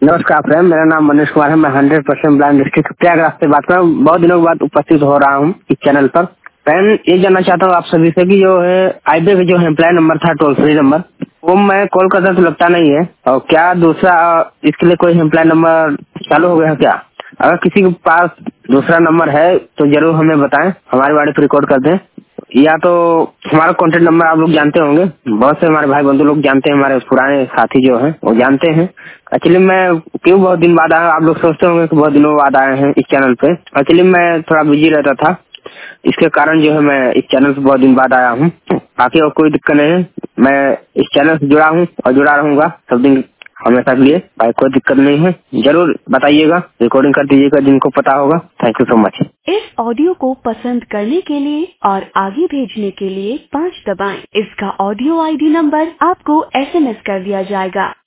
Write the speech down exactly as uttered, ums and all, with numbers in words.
नमस्कार फ्रेंड, मेरा नाम मनीष कुमार है। मैं hundred percent blind district Prayagraj से बात कर रहा हूँ। बहुत दिनों के बाद उपस्थित हो रहा हूँ इस चैनल पर। फ्रेंड, ये जानना चाहता हूँ आप सभी से कि जो है आईबे का जो हेल्पलाइन नंबर था, टोल फ्री नंबर, वो मैं कॉल करता तो लगता नहीं है। और क्या दूसरा इसके लिए कोई हेल्पलाइन नंबर चालू हो गया है क्या? अगर किसी के पास दूसरा नंबर है तो जरूर हमें बताएं, हमारे बारे पर रिकॉर्ड कर दें। या तो हमारा कॉन्टेक्ट नंबर आप लोग जानते होंगे, बहुत से हमारे भाई बंधु लोग जानते हैं, हमारे पुराने साथी जो हैं वो जानते हैं। एक्चुअली मैं क्यों बहुत दिन बाद आया, आप लोग सोचते होंगे कि बहुत दिनों बाद आए हैं इस चैनल पे। एक्चुअली मैं थोड़ा बिजी रहता था, इसके कारण जो है मैं इस चैनल पे बहुत दिन बाद आया हूँ। बाकी और कोई दिक्कत नहीं है, मैं इस चैनल से जुड़ा हूँ और जुड़ा रहूंगा सब दिन हमेशा के लिए। भाई कोई दिक्कत नहीं है, जरूर बताइएगा, रिकॉर्डिंग कर दीजिएगा जिनको पता होगा। Thank you so much. इस ऑडियो को पसंद करने के लिए और आगे भेजने के लिए पाँच दबाएं। इसका ऑडियो आईडी नंबर आपको एसएमएस कर दिया जाएगा।